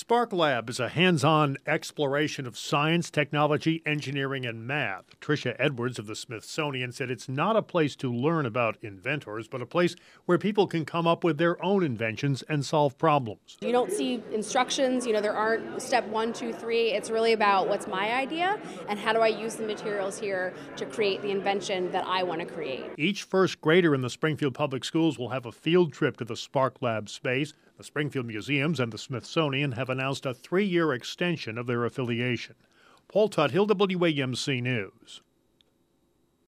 Spark Lab is a hands-on exploration of science, technology, engineering, and math. Tricia Edwards of the Smithsonian said it's not a place to learn about inventors, but a place where people can come up with their own inventions and solve problems. You don't see instructions, there aren't step 1, 2, 3. It's really about what's my idea and how do I use the materials here to create the invention that I want to create. Each first grader in the Springfield Public Schools will have a field trip to the Spark Lab space. The Springfield Museums and the Smithsonian have announced a 3-year extension of their affiliation. Paul Tuthill, WAMC News.